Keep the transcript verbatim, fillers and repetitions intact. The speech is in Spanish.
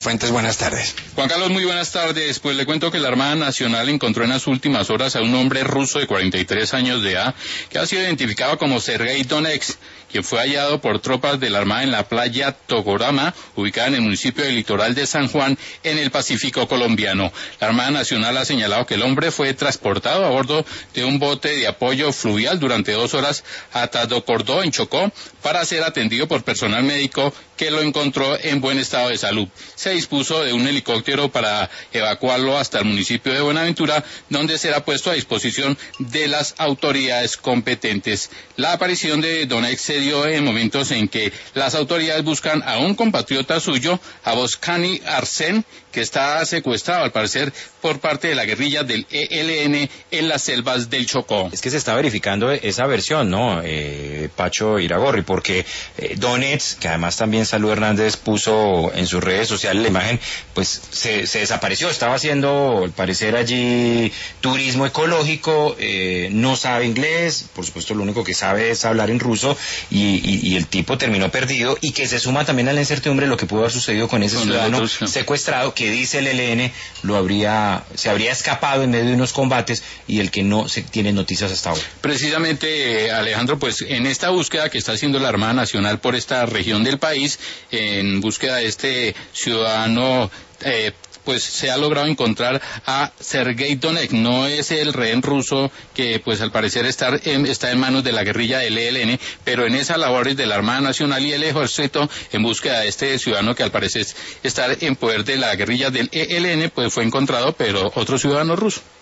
Fuentes, buenas tardes. Juan Carlos, muy buenas tardes. Pues le cuento que la Armada Nacional encontró en las últimas horas a un hombre ruso de cuarenta y tres años de edad que ha sido identificado como Sergei Donetsk, quien fue hallado por tropas de la Armada en la playa Togorama, ubicada en el municipio del litoral de San Juan, en el Pacífico colombiano. La Armada Nacional ha señalado que el hombre fue transportado a bordo de un bote de apoyo fluvial durante dos horas a Tadocordó, en Chocó, para ser atendido por personal médico que lo encontró en buen estado de salud. Se dispuso de un helicóptero para evacuarlo hasta el municipio de Buenaventura, donde será puesto a disposición de las autoridades competentes. La aparición de Donetsk se dio en momentos en que las autoridades buscan a un compatriota suyo, a Boscani Arsen, que está secuestrado al parecer por parte de la guerrilla del E L N en las selvas del Chocó. Es que se está verificando esa versión, ¿no, eh, Pacho Iragorri? Porque eh, Donetsk, que además también Salud Hernández puso en sus redes sociales la imagen, pues se, se desapareció, estaba haciendo al parecer allí turismo ecológico, eh, no sabe inglés, por supuesto lo único que sabe es hablar en ruso, y, y, y el tipo terminó perdido, y que se suma también a la incertidumbre lo que pudo haber sucedido con ese con ciudadano otros, secuestrado, que dice el E L N lo habría, se habría escapado en medio de unos combates, y el que no se tiene noticias hasta ahora. Precisamente, Alejandro, pues en esta búsqueda que está haciendo la Armada Nacional por esta región del país, en búsqueda de este ciudadano, eh, pues se ha logrado encontrar a Sergei Donetsk. No es el rehén ruso que pues al parecer está en, está en manos de la guerrilla del E L N, pero en esas labores de la Armada Nacional y el Ejército en búsqueda de este ciudadano que al parecer está en poder de la guerrilla del E L N, pues fue encontrado, pero otro ciudadano ruso.